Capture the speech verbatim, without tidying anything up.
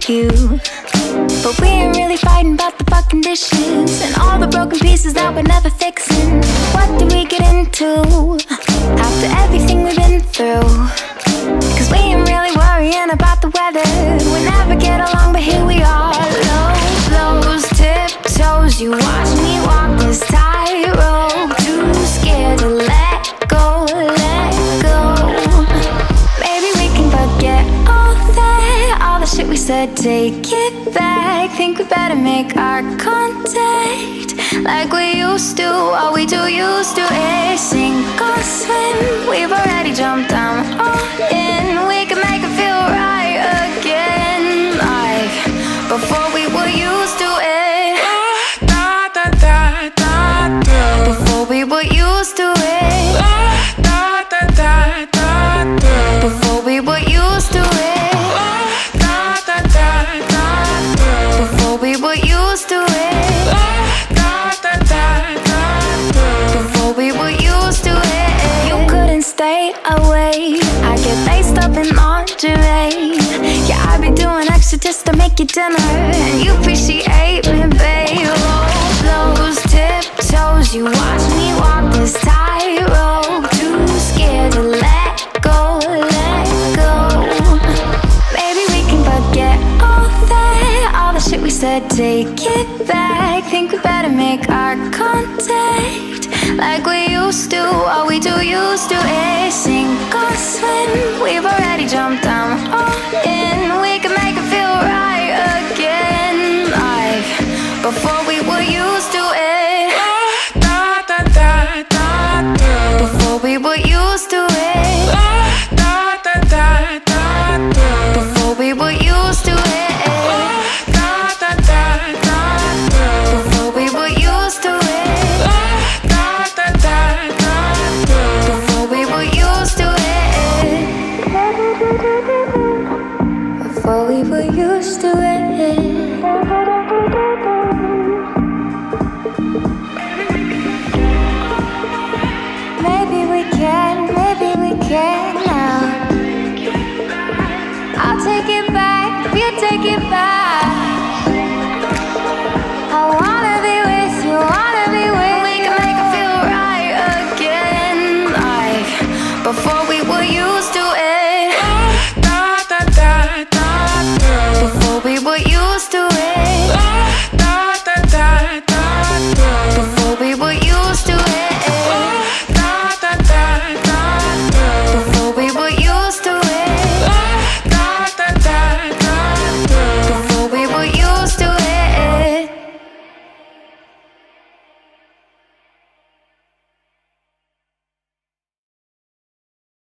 you. But we ain't really fighting about the fucking dishes and all the broken pieces that we're never fixing. What do we get into after everything we've been through? Cause we ain't really worrying about the weather. We never get along, but here we are. Low blows, tiptoes, you watch me walk this tightrope. Too scared to let go, let go. Maybe we can forget all that, all the shit we said, take it back. Think we better make our contact like we used to. All we do used to is sink or swim. We've already jumped down all in. We can make it feel right again, like before we were used to it. Before we were used to it. Before we were used to it. Before we were used to it. Before we were used to it. You couldn't stay away. I get laced up in lingerie. Yeah, I be doing extra just to make you dinner, and you appreciate me, babe. Low blows, tiptoes, you watch me walk this tightrope. Too scared to let go, let go. Maybe we can forget all that, all the shit we said, take it back. Think we better make our contact like we used to. All we do used to is sink or swim. We've already jumped down all in. We can make it feel right again, like before we were used to it. Before we were used to it. Before we were used to it. Before we were used to it. Before we were used to it. Before we were used to it. Maybe we can, maybe we can now. I'll take it back, we'll take it back.